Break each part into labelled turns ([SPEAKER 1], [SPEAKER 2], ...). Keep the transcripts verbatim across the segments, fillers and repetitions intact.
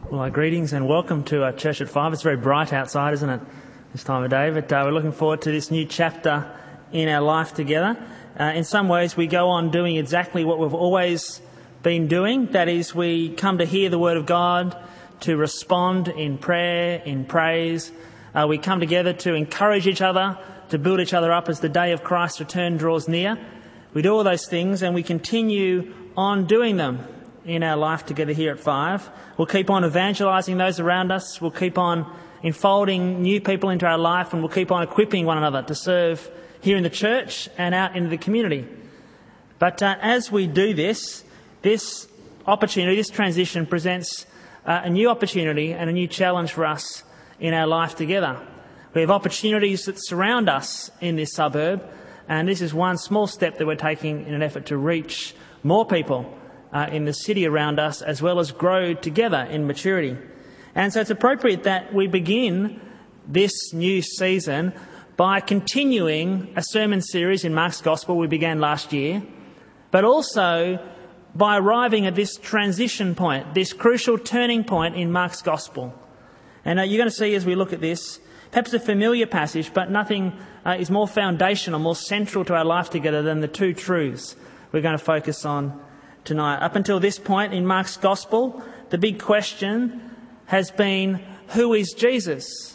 [SPEAKER 1] Well, uh, greetings and welcome to our Church at Five. It's very bright outside, isn't it, this time of day? But uh, we're looking forward to this new chapter in our life together. Uh, in some ways, we go on doing exactly what we've always been doing. That is, we come to hear the Word of God, to respond in prayer, in praise. Uh, we come together to encourage each other, to build each other up as the day of Christ's return draws near. We do all those things and we continue on doing them in our life together here at Five. We'll keep on evangelising those around us. We'll keep on enfolding new people into our life, and we'll keep on equipping one another to serve here in the church and out into the community. But uh, as we do this, this opportunity, this transition presents uh, a new opportunity and a new challenge for us in our life together. We have opportunities that surround us in this suburb, and this is one small step that we're taking in an effort to reach more people Uh, in the city around us, as well as grow together in maturity. And so it's appropriate that we begin this new season by continuing a sermon series in Mark's Gospel we began last year, but also by arriving at this transition point, this crucial turning point in Mark's Gospel. And uh, you're going to see as we look at this, perhaps a familiar passage, but nothing uh, is more foundational, more central to our life together than the two truths we're going to focus on tonight. Up until this point in Mark's Gospel, the big question has been, who is Jesus?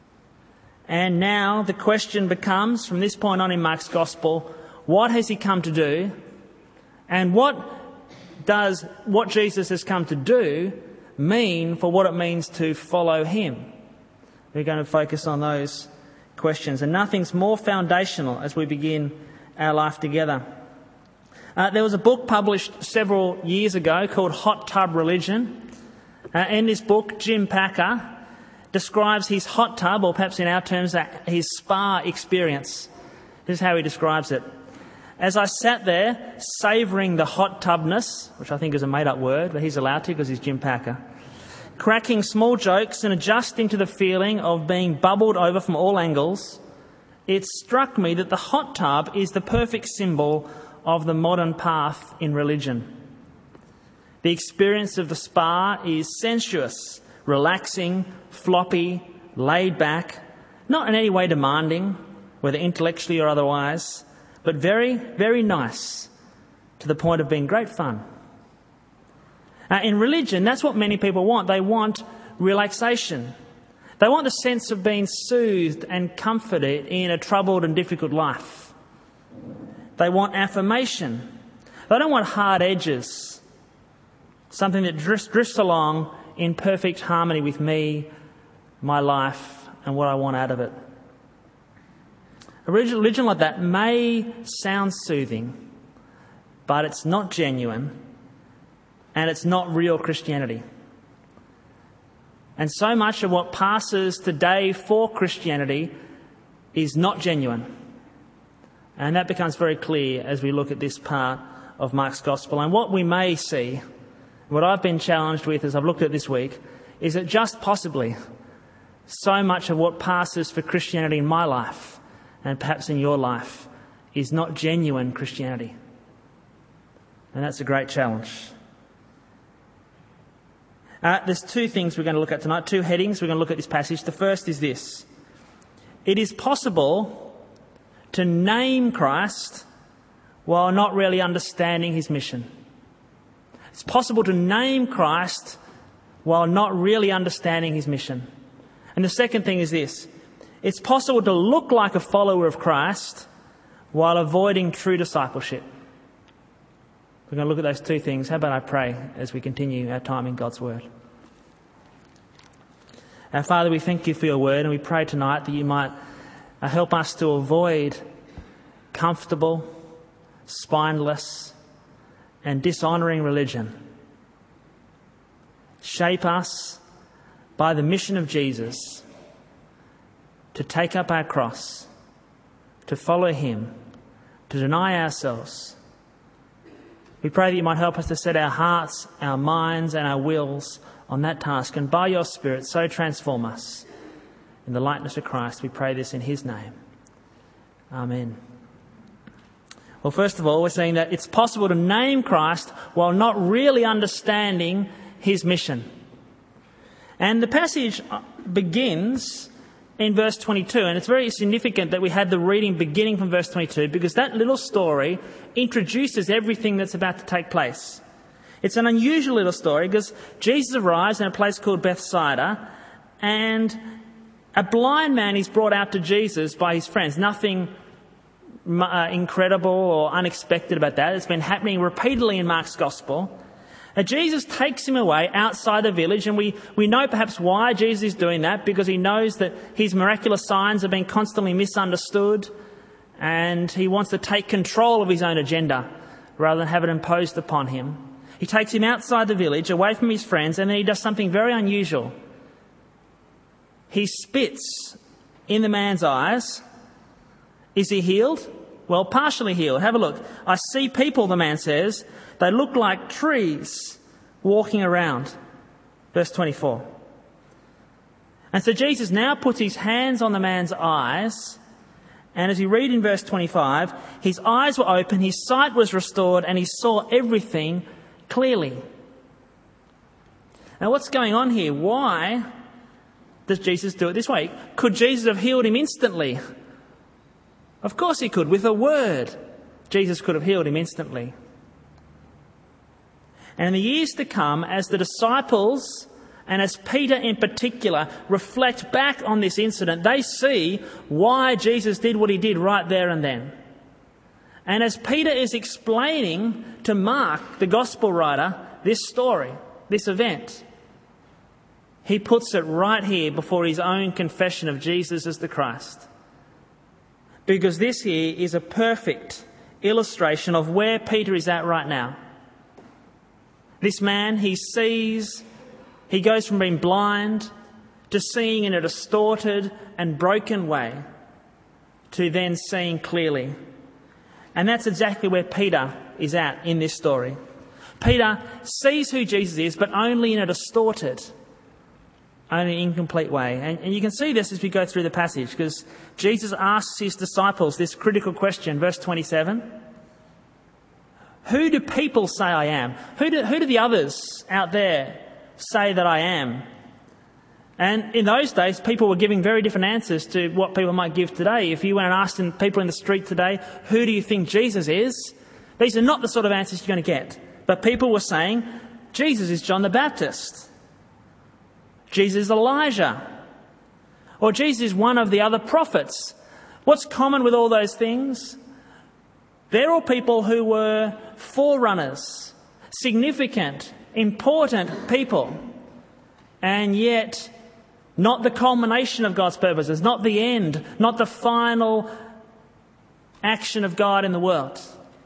[SPEAKER 1] And now the question becomes, from this point on in Mark's Gospel, what has he come to do? And what does what Jesus has come to do mean for what it means to follow him? We're going to focus on those questions. And nothing's more foundational as we begin our life together. Uh, there was a book published several years ago called Hot Tub Religion. Uh, in this book, Jim Packer describes his hot tub, or perhaps in our terms, uh, his spa experience. This is how he describes it. As I sat there, savouring the hot tubness, which I think is a made-up word, but he's allowed to because he's Jim Packer, cracking small jokes and adjusting to the feeling of being bubbled over from all angles, it struck me that the hot tub is the perfect symbol of the modern path in religion. The experience of the spa is sensuous, relaxing, floppy, laid back, not in any way demanding, whether intellectually or otherwise, but very, very nice, to the point of being great fun. Uh, in religion, that's what many people want. They want relaxation. They want the sense of being soothed and comforted in a troubled and difficult life. They want affirmation. They don't want hard edges, something that drifts, drifts along in perfect harmony with me, my life, and what I want out of it. A religion like that may sound soothing, but it's not genuine, and it's not real Christianity. And so much of what passes today for Christianity is not genuine. And that becomes very clear as we look at this part of Mark's Gospel. And what we may see, what I've been challenged with as I've looked at this week, is that just possibly so much of what passes for Christianity in my life, and perhaps in your life, is not genuine Christianity. And that's a great challenge. Uh, there's two things we're going to look at tonight, two headings we're going to look at this passage. The first is this. It is possible to name Christ while not really understanding his mission. It's possible to name Christ while not really understanding his mission. And the second thing is this. It's possible to look like a follower of Christ while avoiding true discipleship. We're going to look at those two things. How about I pray as we continue our time in God's Word. Our Father, we thank you for your Word, and we pray tonight that you might help us to avoid comfortable, spineless, and dishonouring religion. Shape us by the mission of Jesus to take up our cross, to follow him, to deny ourselves. We pray that you might help us to set our hearts, our minds, and our wills on that task, and by your Spirit so transform us in the likeness of Christ. We pray this in his name. Amen. Well, first of all, we're saying that it's possible to name Christ while not really understanding his mission. And the passage begins in verse twenty-two, and it's very significant that we had the reading beginning from verse twenty-two, because that little story introduces everything that's about to take place. It's an unusual little story because Jesus arrives in a place called Bethsaida, and a blind man is brought out to Jesus by his friends. Nothing uh, incredible or unexpected about that. It's been happening repeatedly in Mark's Gospel. And Jesus takes him away outside the village, and we, we know perhaps why Jesus is doing that, because he knows that his miraculous signs have been constantly misunderstood, and he wants to take control of his own agenda rather than have it imposed upon him. He takes him outside the village, away from his friends, and then he does something very unusual. He spits in the man's eyes. Is he healed? Well, partially healed. Have a look. I see people, the man says. They look like trees walking around. Verse twenty-four. And so Jesus now puts his hands on the man's eyes. And as you read in verse twenty-five, his eyes were open, his sight was restored, and he saw everything clearly. Now, what's going on here? Why does Jesus do it this way? Could Jesus have healed him instantly? Of course he could. With a word, Jesus could have healed him instantly. And in the years to come, as the disciples, and as Peter in particular, reflect back on this incident, they see why Jesus did what he did right there and then. And as Peter is explaining to Mark, the gospel writer, this story, this event, he puts it right here before his own confession of Jesus as the Christ. Because this here is a perfect illustration of where Peter is at right now. This man, he sees, he goes from being blind to seeing in a distorted and broken way to then seeing clearly. And that's exactly where Peter is at in this story. Peter sees who Jesus is, but only in a distorted, only incomplete way. And, and you can see this as we go through the passage, because Jesus asks his disciples this critical question, verse twenty-seven. Who do people say I am? Who do, who do the others out there say that I am? And in those days, people were giving very different answers to what people might give today. If you went and asked people in the street today, who do you think Jesus is? These are not the sort of answers you're going to get. But people were saying, Jesus is John the Baptist. Jesus is Elijah. Or Jesus is one of the other prophets. What's common with all those things? They're all people who were forerunners, significant, important people, and yet not the culmination of God's purposes, not the end, not the final action of God in the world.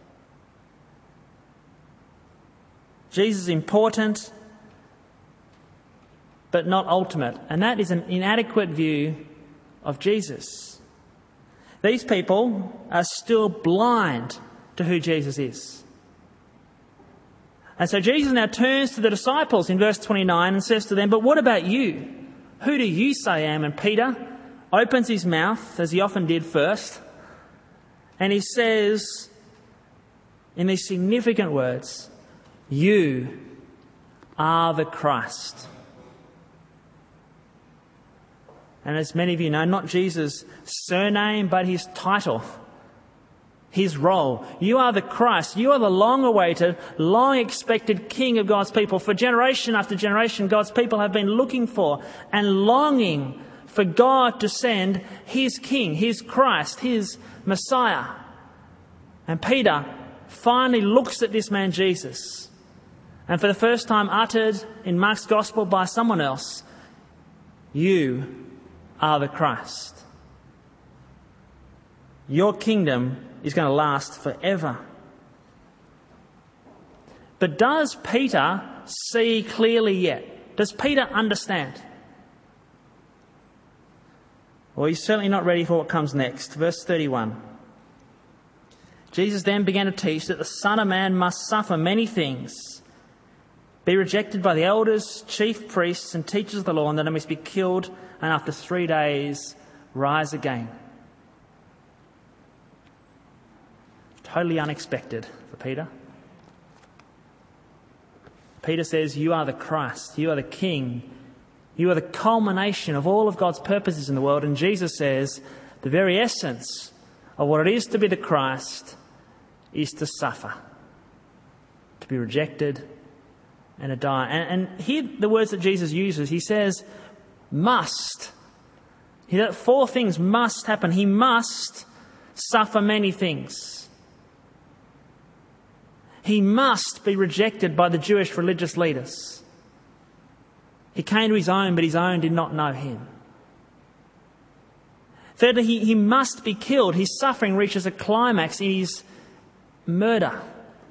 [SPEAKER 1] Jesus is important, but not ultimate, and that is an inadequate view of Jesus. These people are still blind to who Jesus is. And so Jesus now turns to the disciples in verse twenty-nine and says to them, but what about you? Who do you say I am? And Peter opens his mouth, as he often did first, and he says in these significant words, you are the Christ. And as many of you know, not Jesus' surname, but his title, his role. You are the Christ. You are the long-awaited, long-expected King of God's people. For generation after generation, God's people have been looking for and longing for God to send his King, his Christ, his Messiah. And Peter finally looks at this man Jesus, and for the first time uttered in Mark's Gospel by someone else, you are the Christ. Your kingdom is going to last forever. But does Peter see clearly yet? Does Peter understand? Well, he's certainly not ready for what comes next. Verse thirty-one. Jesus then began to teach that the Son of Man must suffer many things, be rejected by the elders, chief priests and teachers of the law, and that he must be killed and after three days rise again. Totally unexpected for Peter. Peter says, you are the Christ, you are the King, You are the culmination of all of God's purposes in the world. And Jesus says the very essence of what it is to be the Christ is to suffer, to be rejected and to die. And, and here the words that Jesus uses, he says, must. He, four things must happen. He must suffer many things. He must be rejected by the Jewish religious leaders. He came to his own, but his own did not know him. Thirdly, he, he must be killed. His suffering reaches a climax in his murder.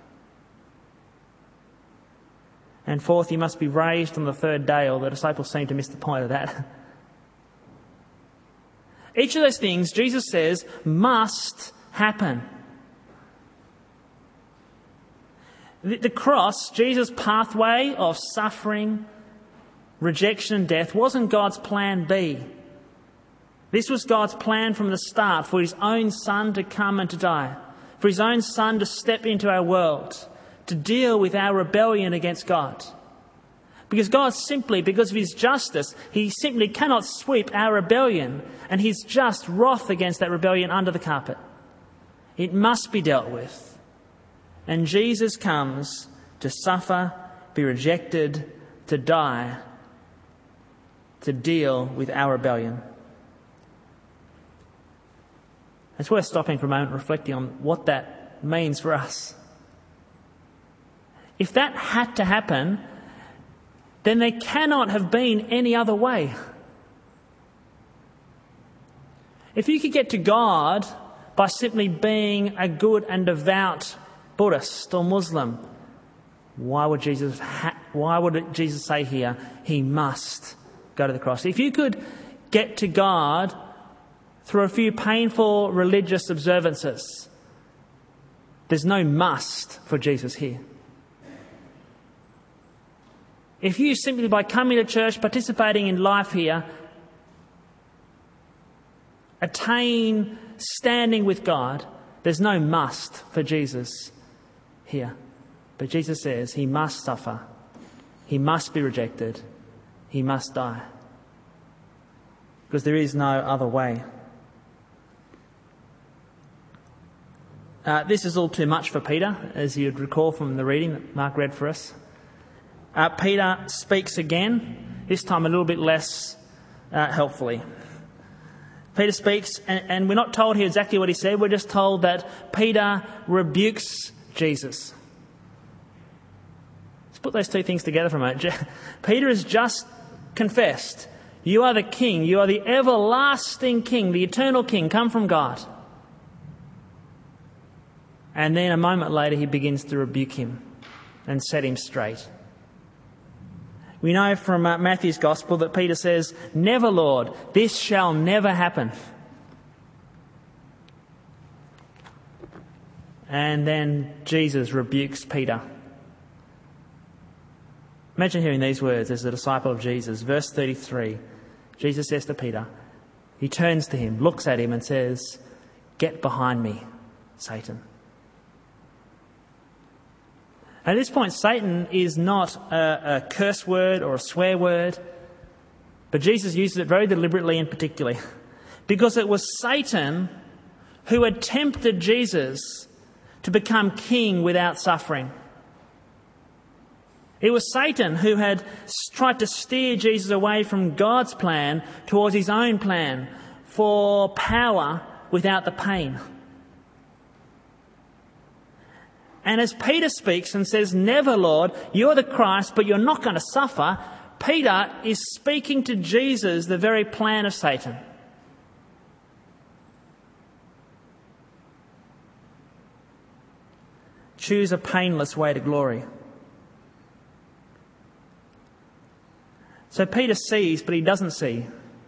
[SPEAKER 1] And fourth, he must be raised on the third day, or the disciples seem to miss the point of that. Each of those things, Jesus says, must happen. The, the cross, Jesus' pathway of suffering, rejection and death, wasn't God's plan B. This was God's plan from the start, for his own Son to come and to die, for his own Son to step into our world, to deal with our rebellion against God. Because God simply, because of his justice, he simply cannot sweep our rebellion and his just wrath against that rebellion under the carpet. It must be dealt with. And Jesus comes to suffer, be rejected, to die, to deal with our rebellion. It's worth stopping for a moment and reflecting on what that means for us. If that had to happen, then there cannot have been any other way. If you could get to God by simply being a good and devout Buddhist or Muslim, why would Jesus ha- why would Jesus say here, he must go to the cross? If you could get to God through a few painful religious observances, there's no must for Jesus here. If you simply by coming to church, participating in life here, attain standing with God, there's no must for Jesus here. But Jesus says he must suffer, he must be rejected, he must die. Because there is no other way. Uh, this is all too much for Peter, as you'd recall from the reading that Mark read for us. Uh, Peter speaks again, this time a little bit less uh, helpfully. Peter speaks, and, and we're not told here exactly what he said. We're just told that Peter rebukes Jesus. Let's put those two things together for a moment. Peter has just confessed, you are the King, you are the everlasting King, the eternal King, come from God. And then a moment later he begins to rebuke him and set him straight. We know from uh, Matthew's Gospel that Peter says, never, Lord, this shall never happen. And then Jesus rebukes Peter. Imagine hearing these words as a disciple of Jesus. Verse thirty-three, Jesus says to Peter, he turns to him, looks at him and says, get behind me, Satan. At this point, Satan is not a, a curse word or a swear word, but Jesus uses it very deliberately and particularly, because it was Satan who had tempted Jesus to become king without suffering. It was Satan who had tried to steer Jesus away from God's plan towards his own plan for power without the pain. And as Peter speaks and says, never, Lord, you're the Christ, but you're not going to suffer, Peter is speaking to Jesus the very plan of Satan. Choose a painless way to glory. So Peter sees, but he doesn't see.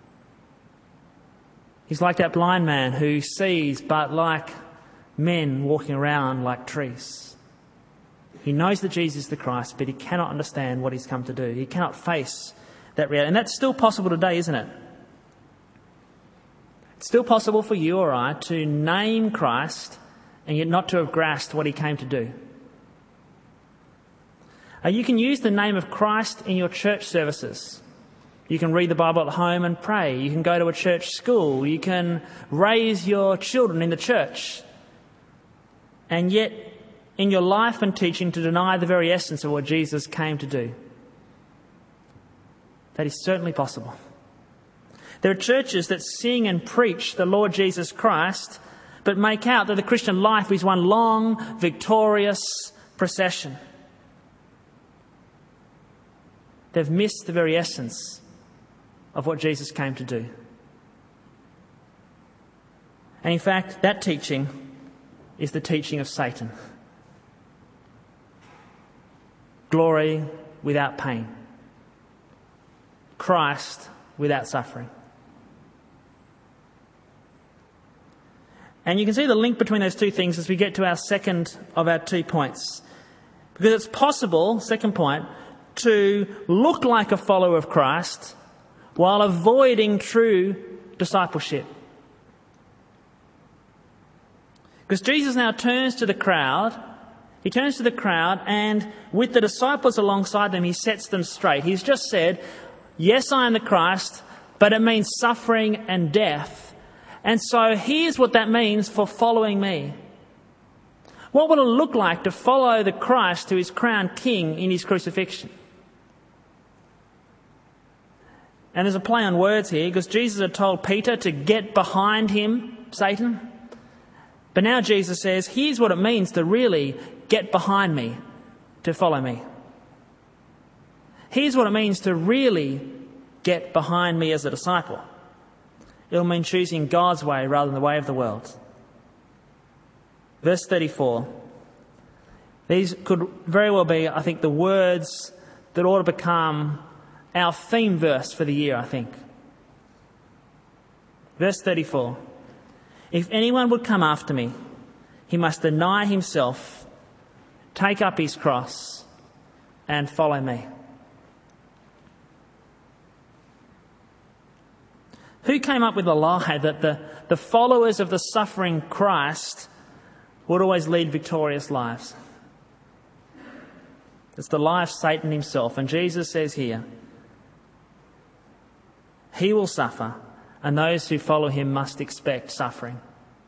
[SPEAKER 1] He's like that blind man who sees, but like men walking around like trees. He knows that Jesus is the Christ, but he cannot understand what he's come to do. He cannot face that reality. And that's still possible today, isn't it? It's still possible for you or I to name Christ and yet not to have grasped what he came to do. Uh, you can use the name of Christ in your church services. You can read the Bible at home and pray. You can go to a church school. You can raise your children in the church. And yet, in your life and teaching, to deny the very essence of what Jesus came to do. That is certainly possible. There are churches that sing and preach the Lord Jesus Christ, but make out that the Christian life is one long, victorious procession. They've missed the very essence of what Jesus came to do. And in fact, that teaching is the teaching of Satan. Glory without pain. Christ without suffering. And you can see the link between those two things as we get to our second of our two points. Because it's possible, second point, to look like a follower of Christ while avoiding true discipleship. Because Jesus now turns to the crowd, he turns to the crowd and with the disciples alongside them, he sets them straight. He's just said, yes, I am the Christ, but it means suffering and death. And so here's what that means for following me. What will it look like to follow the Christ who is crowned king in his crucifixion? And there's a play on words here because Jesus had told Peter to get behind him, Satan. But now Jesus says, here's what it means to really get behind me, to follow me. Here's what it means to really get behind me as a disciple. It'll mean choosing God's way rather than the way of the world. Verse thirty-four. These could very well be, I think, the words that ought to become our theme verse for the year, I think. Verse thirty-four. If anyone would come after me, he must deny himself, take up his cross, and follow me. Who came up with the lie that the, the followers of the suffering Christ would always lead victorious lives? It's the lie of Satan himself. And Jesus says here, he will suffer, and those who follow him must expect suffering.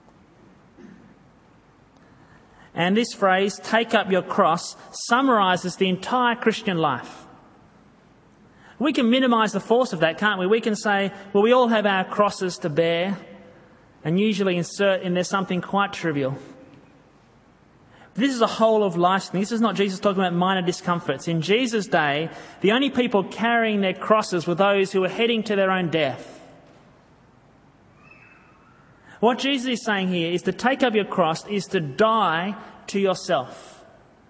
[SPEAKER 1] And this phrase, take up your cross, summarises the entire Christian life. We can minimise the force of that, can't we? We can say, well, we all have our crosses to bear, and usually insert in there something quite trivial. This is a whole of life thing. This is not Jesus talking about minor discomforts. In Jesus' day, the only people carrying their crosses were those who were heading to their own death. What Jesus is saying here is to take up your cross is to die to yourself.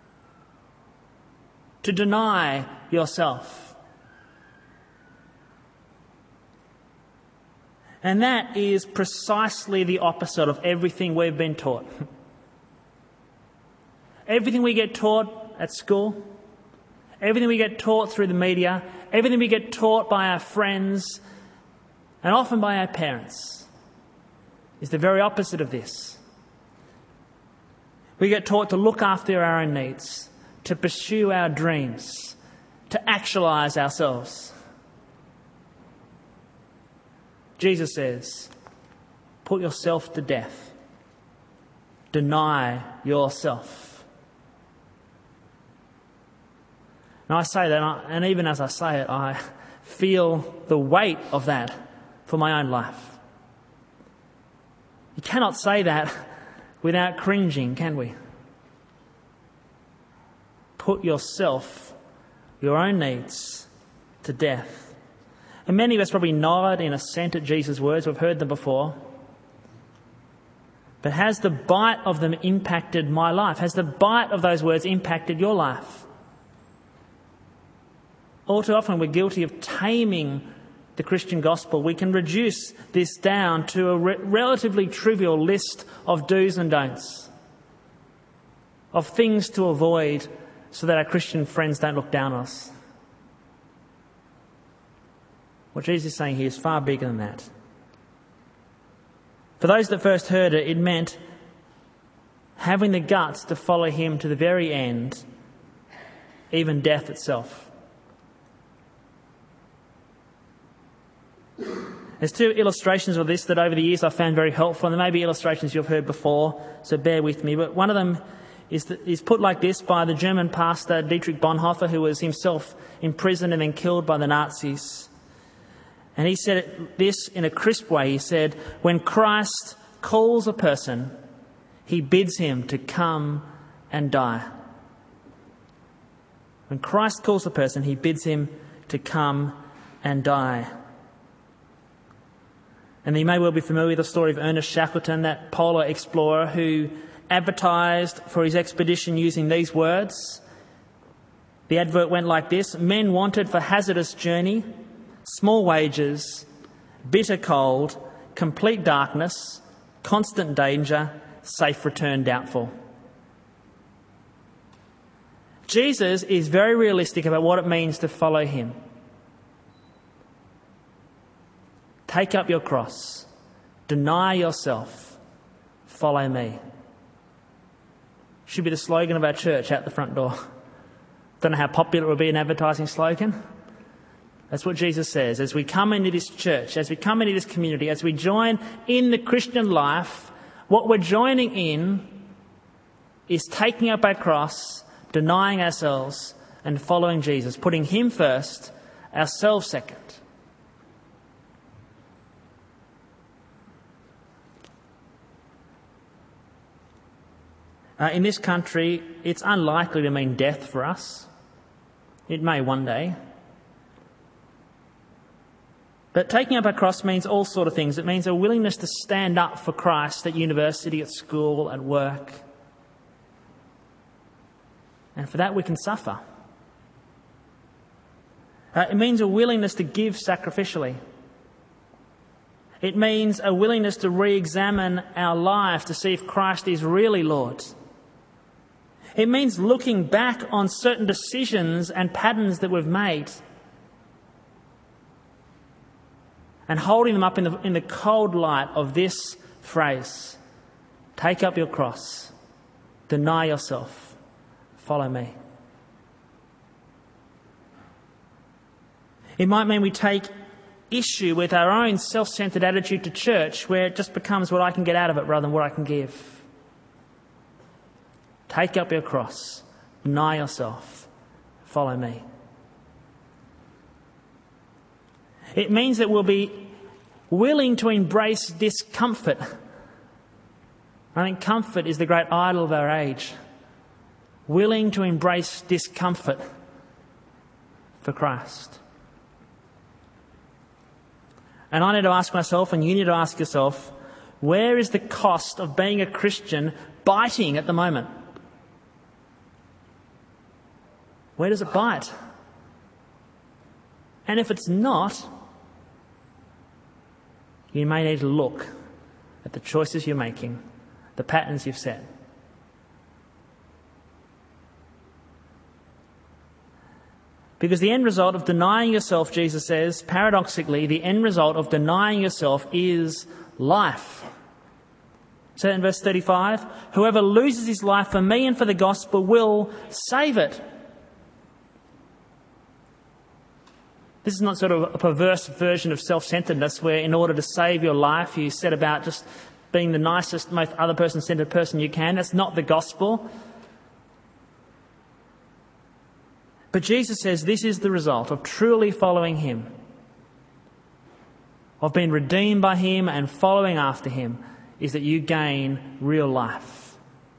[SPEAKER 1] To deny yourself. And that is precisely the opposite of everything we've been taught. Everything we get taught at school, everything we get taught through the media, everything we get taught by our friends, and often by our parents, is the very opposite of this. We get taught to look after our own needs, to pursue our dreams, to actualise ourselves. Jesus says, put yourself to death. Deny yourself. And I say that, and even as I say it, I feel the weight of that for my own life. You cannot say that without cringing, can we? Put yourself, your own needs, to death. And many of us probably nod in assent at Jesus' words. We've heard them before. But has the bite of them impacted my life? Has the bite of those words impacted your life? All too often we're guilty of taming the Christian gospel. We can reduce this down to a re- relatively trivial list of do's and don'ts, of things to avoid so that our Christian friends don't look down on us. What Jesus is saying here is far bigger than that. For those that first heard it, it meant having the guts to follow him to the very end, even death itself. There's two illustrations of this that over the years I've found very helpful, and there may be illustrations you've heard before, so bear with me. But one of them is, that, is put like this by the German pastor Dietrich Bonhoeffer, who was himself imprisoned and then killed by the Nazis. And he said it, this in a crisp way. He said, when Christ calls a person, he bids him to come and die. When Christ calls a person, he bids him to come and die. And you may well be familiar with the story of Ernest Shackleton, that polar explorer who advertised for his expedition using these words. The advert went like this: men wanted for hazardous journey, small wages, bitter cold, complete darkness, constant danger, safe return doubtful. Jesus is very realistic about what it means to follow him. Take up your cross, deny yourself, follow me. Should be the slogan of our church out the front door. Don't know how popular it will be an advertising slogan. That's what Jesus says. As we come into this church, as we come into this community, as we join in the Christian life, what we're joining in is taking up our cross, denying ourselves and following Jesus, putting him first, ourselves second. Uh, in this country, it's unlikely to mean death for us. It may one day. But taking up our cross means all sort of things. It means a willingness to stand up for Christ at university, at school, at work. And for that we can suffer. Uh, it means a willingness to give sacrificially. It means a willingness to re-examine our life to see if Christ is really Lord. It means looking back on certain decisions and patterns that we've made and holding them up in the, in the cold light of this phrase: take up your cross, deny yourself, follow me. It might mean we take issue with our own self-centered attitude to church, where it just becomes what I can get out of it rather than what I can give. Take up your cross, deny yourself, follow me. It means that we'll be willing to embrace discomfort. I think comfort is the great idol of our age. Willing to embrace discomfort for Christ. And I need to ask myself, and you need to ask yourself, where is the cost of being a Christian biting at the moment? Where does it bite? And if it's not, you may need to look at the choices you're making, the patterns you've set. Because the end result of denying yourself, Jesus says, paradoxically, the end result of denying yourself is life. So in verse thirty-five, whoever loses his life for me and for the gospel will save it. This is not sort of a perverse version of self-centeredness where in order to save your life you set about just being the nicest, most other person-centered person you can. That's not the gospel. But Jesus says this is the result of truly following him, of being redeemed by him and following after him, is that you gain real life.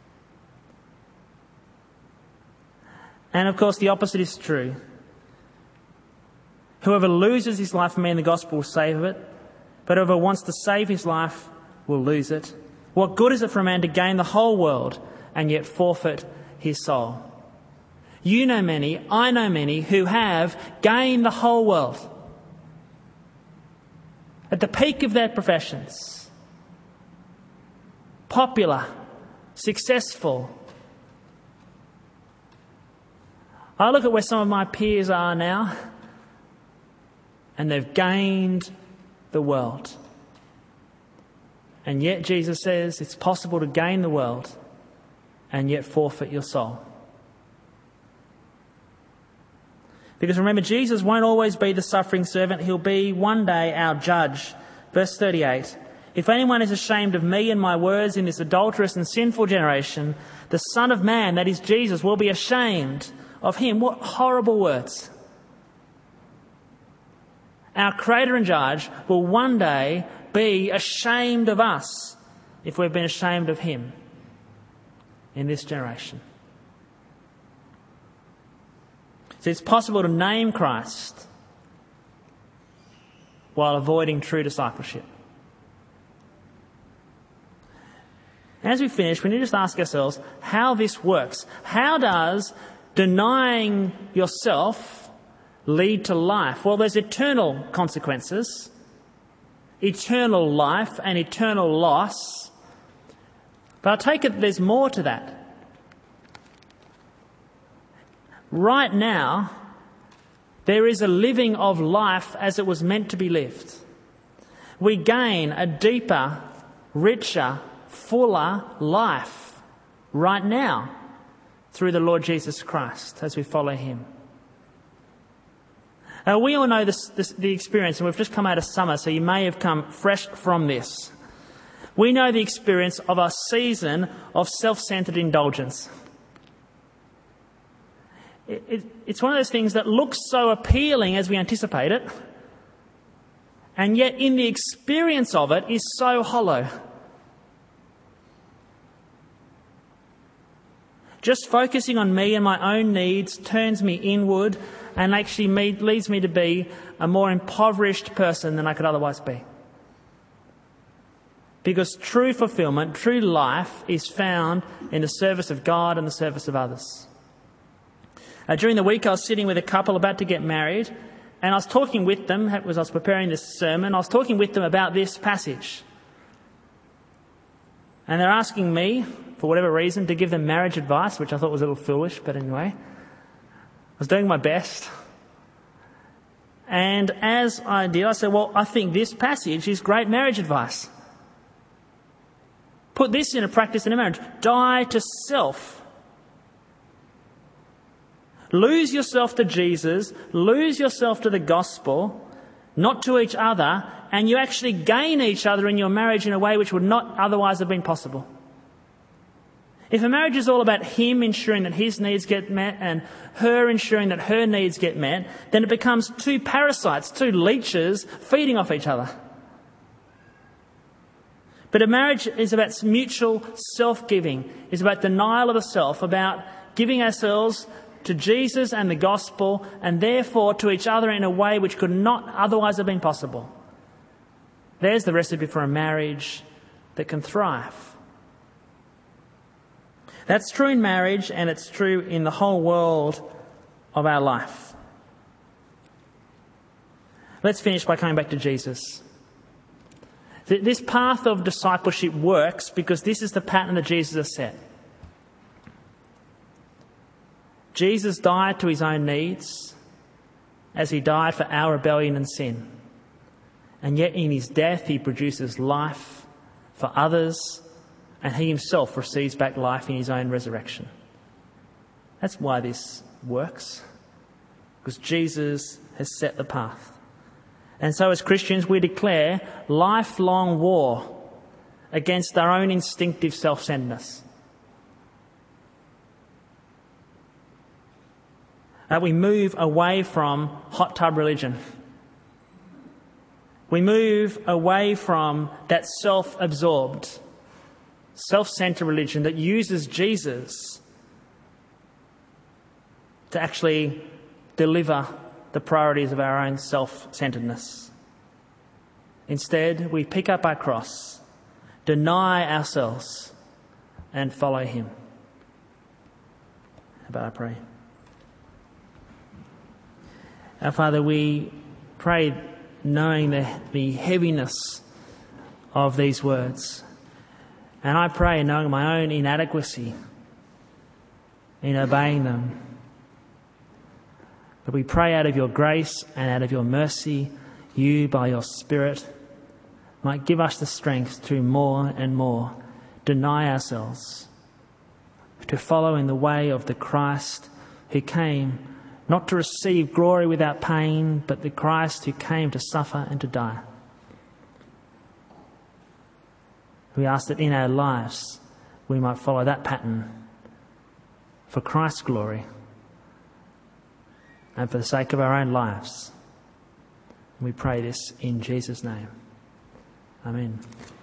[SPEAKER 1] And of course the opposite is true. Whoever loses his life for me and the gospel will save it, but whoever wants to save his life will lose it. What good is it for a man to gain the whole world and yet forfeit his soul? You know many, I know many, who have gained the whole world at the peak of their professions. Popular, successful. I look at where some of my peers are now, and they've gained the world. And yet Jesus says it's possible to gain the world and yet forfeit your soul. Because remember, Jesus won't always be the suffering servant. He'll be one day our judge. Verse thirty-eight. If anyone is ashamed of me and my words in this adulterous and sinful generation, the Son of Man, that is Jesus, will be ashamed of him. What horrible words. Our Creator and Judge will one day be ashamed of us if we've been ashamed of him in this generation. So it's possible to name Christ while avoiding true discipleship. As we finish, we need to just ask ourselves how this works. How does denying yourself lead to life? Well, there's eternal consequences, eternal life and eternal loss. But I take it there's more to that. Right now, there is a living of life as it was meant to be lived. We gain a deeper, richer, fuller life right now through the Lord Jesus Christ as we follow him. Uh, we all know this, this, the experience, and we've just come out of summer, so you may have come fresh from this. We know the experience of a season of self-centred indulgence. It, it, it's one of those things that looks so appealing as we anticipate it, and yet in the experience of it is so hollow. Just focusing on me and my own needs turns me inward and actually me, leads me to be a more impoverished person than I could otherwise be. Because true fulfillment, true life is found in the service of God and the service of others. Uh, during the week I was sitting with a couple about to get married, and I was talking with them, as I was preparing this sermon, I was talking with them about this passage. And they're asking me, for whatever reason, to give them marriage advice, which I thought was a little foolish, but anyway. I was doing my best. And as I did, I said, well, I think this passage is great marriage advice. Put this into practice in a marriage. Die to self. Lose yourself to Jesus, lose yourself to the gospel, not to each other, and you actually gain each other in your marriage in a way which would not otherwise have been possible. If a marriage is all about him ensuring that his needs get met and her ensuring that her needs get met, then it becomes two parasites, two leeches feeding off each other. But a marriage is about mutual self-giving, is about denial of the self, about giving ourselves to Jesus and the gospel, and therefore to each other in a way which could not otherwise have been possible. There's the recipe for a marriage that can thrive. That's true in marriage, and it's true in the whole world of our life. Let's finish by coming back to Jesus. This path of discipleship works because this is the pattern that Jesus has set. Jesus died to his own needs as he died for our rebellion and sin. And yet in his death he produces life for others, and he himself receives back life in his own resurrection. That's why this works, because Jesus has set the path. And so as Christians we declare lifelong war against our own instinctive self-centeredness. Uh, we move away from hot tub religion. We move away from that self-absorbed, self-centered religion that uses Jesus to actually deliver the priorities of our own self-centeredness. Instead, we pick up our cross, deny ourselves, and follow him. How about I pray? Our Father, we pray knowing the, the heaviness of these words. And I pray knowing my own inadequacy in obeying them. But we pray out of your grace and out of your mercy, you by your Spirit might give us the strength to more and more deny ourselves, to follow in the way of the Christ who came not to receive glory without pain, but the Christ who came to suffer and to die. We ask that in our lives we might follow that pattern for Christ's glory and for the sake of our own lives. We pray this in Jesus' name. Amen.